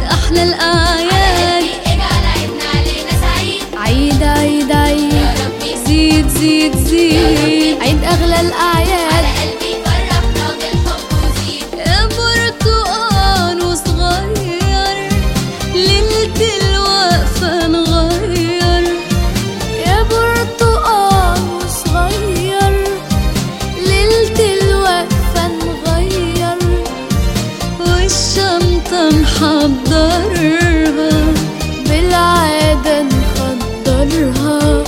أحلى الأعياد. اجعل عيدنا علينا سعيد. عيد عيد عيد يا ربي زيد زيد زيد، عيد أغلى الأعياد. على قلبي فرحنا بالحب وزيد. يا برتقان وصغير ليلة الوقفة نغير. يا برتقان وصغير ليلة الوقفة نغير، والشنطة نحضرها بالعادة نخضرها،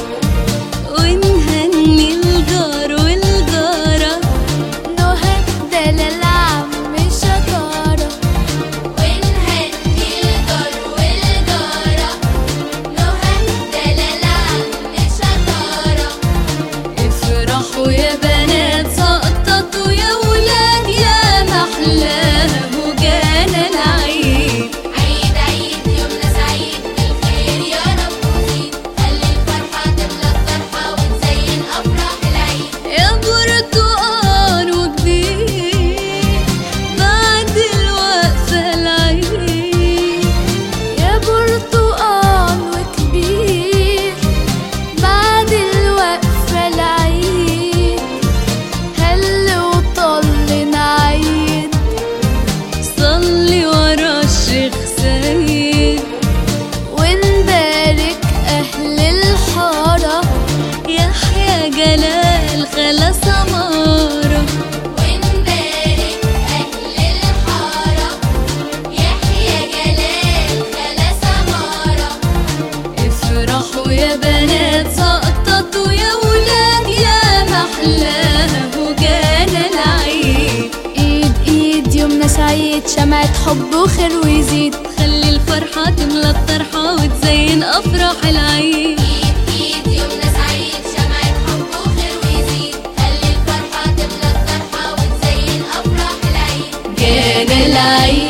ونهني الجار والجارة، نهدى للعم شطارة. ونهني الجار والجارة، نهدى للعم شطارة. افرحوا يا بنات سقططوا يا ولاد، يا محلاها وجانا العيد. عيد عيد يومنا سعيد بالخير يا رب وزيد. خلي الفرحة تملى الطرحة ونزين أفراح العيد. يا برتقان وكبير بعد الوقفة العيد. يا برتقان وكبير بعد الوقفة العيد، هل وطل نعيد صلي ورا الشيخ سيد، ونبارك أهل الحارة يحيى جلال خلا سمارة. ونبارك أهل الحارة يحيى جلال خلا سمارة. افرحوا يا بنات سقططوا يا ولاد، يا محلاها وجانا العيد. ايد ايد يومنا سعيد، شمعة حب وخير ويزيد. خلي الفرحة تملى الطرحة وتزين أفراح العيد. ايد ايد يومنا سعيد، شمعة حب وخير ويزيد. خلي الفرحة تملى الطرحة وتزين أفراح العيد. جانا العيد.